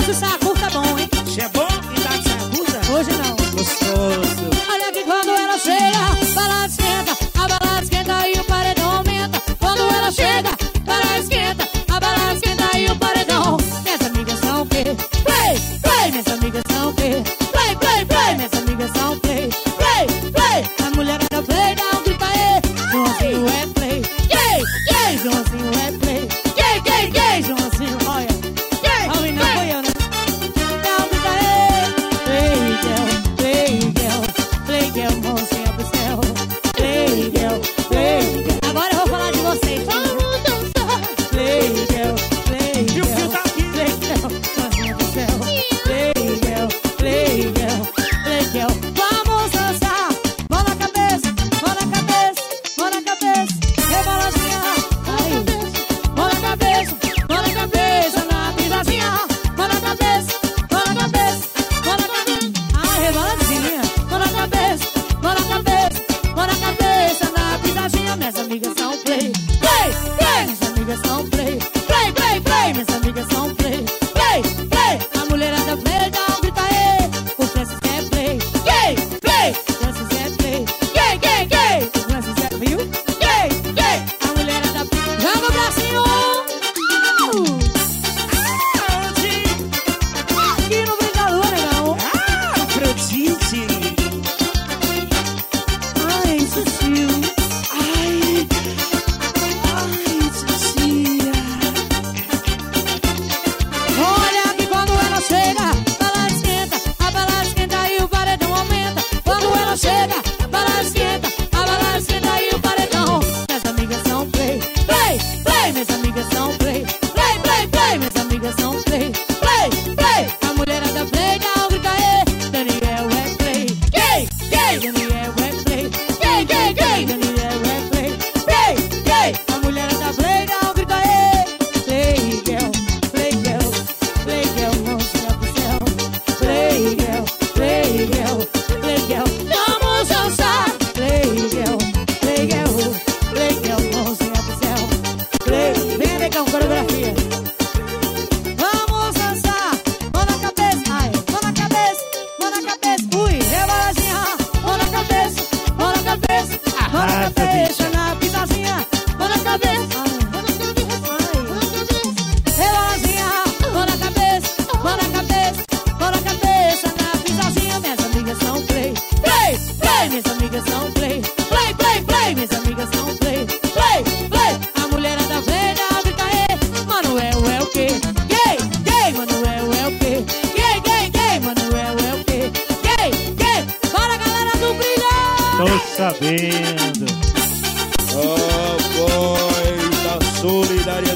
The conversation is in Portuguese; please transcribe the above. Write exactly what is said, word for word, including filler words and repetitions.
Hoje o saia curta é bom, hein? Você é bom e tá de saia curta? Hoje não. Gostoso. Olha que quando ela chega, balada esquenta, a balada esquenta e o paredão aumenta. Quando ela chega, balada esquenta, a balada esquenta e o paredão. Minhas amigas são o quê? Play, play, minhas amigas são o quê? Play, play, play, minhas amigas são play, play, play. A mulher da play, dá um grita aí. Joãozinho é play, gay, gay, Joãozinho é play, gay, gay, gay, Joãozinho, olha, gay, play, não foi eu, né? Dá um grita aí. Play, girl, play, girl, play, girl, mãozinha pro céu. Play, girl, play, girl. Agora eu vou falar de vocês. Vamos dançar. Play, girl, play, girl, play, girl, mãozinha pro céu. Play, girl, play, girl, play, girl. Vamos dançar. Mão na cabeça, mão na cabeça, mão na cabeça. Rebalancinha, aí. Mão na cabeça, mão na cabeça, na pisadinha. Mão na cabeça, mão na cabeça, mão na cabeça. Ai, rebalancinha. Mão na cabeça, mão na cabeça, mão na cabeça, na pisadinha. Minhas amigas são play, play, play. Minhas amigas são play, play, play, play. Minhas amigas são play, play, play. A mulherada play, dá um grita aí. O Francis é play, gay, play. Francis é play, gay, gay, gay. O Francis é, viu? Gay, gay. A mulherada play, joga o bracinho. Aqui no Brincador, negão. Ah, Afrodite. Ai, sutil. Ai, ai, Titia. Olha que quando ela chega, a balada esquenta, a balada esquenta e o paredão aumenta. Quando ela chega, a balada esquenta, a balada esquenta e o paredão. Minhas amigas são play, play, play. Minhas amigas são play, play, play, play. Minhas amigas são play, play, play. A mulherada play, dá um grita aí. Daniel é play, gay, gay. Daniel é play, gay, gay, gay. Daniel é play, gay, gay. A mulherada play, dá um grita aí. Play, girl, play, girl, play, girl, mãozinha pro céu. Play, girl, play, girl, play, girl. Vamos dançar. Play, girl, play, girl, play, girl, mãozinha pro céu. Play, vem, negão, coreografia. Vamos dançar. Mão na cabeça, ai, mão na cabeça, mão na cabeça. Ui, rebaladinha. Mão na cabeça, mão na cabeça, mão na Arrasa, cabeça, na pisazinha. Mão na cabeça, ai, mão na cabeça, ai, mão na cabeça. Rebaladinha, mão na cabeça, mão na cabeça, mão na cabeça, na pisazinha. Minhas amigas são play, play, play. Minhas amigas são play, play, play, play. Minhas amigas são play, play, play. A mulherada play, dá um grita aí. Manuel é o quê? Gay, gay. Manuel é o quê? Gay, gay, gay. Manuel é o quê? Gay, gay. Bora, galera do Brilhão! Tô sabendo. Oh, boy, da solidariedade.